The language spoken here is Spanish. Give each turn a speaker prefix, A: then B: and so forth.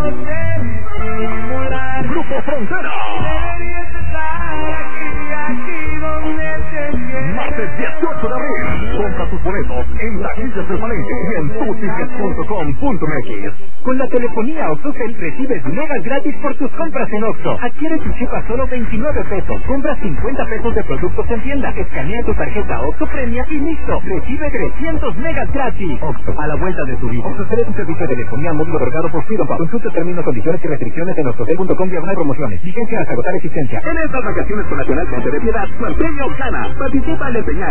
A: Grupo Frontera. Martes 18 de abril. Compra tus boletos en taquillas permanentes y en tutickets.com.mx.
B: Con la telefonía OxxoCell recibes megas gratis por tus compras en Oxxo. Adquiere tu chip a solo 29 pesos. Compra 50 pesos de productos en tienda. Escanea tu tarjeta Oxxo Premia y listo. Recibe 300 megas gratis. Oxxo, a la vuelta de tu vida. OxxoCell es un servicio de telefonía móvil otorgado por Freedom Pub. Consulta términos, condiciones y restricciones en oxxocell.com/promociones. Vigencia hasta agotar existencia.
C: En estas vacaciones con Nacional Monte de Piedad, Cuarteño gana. Participa en el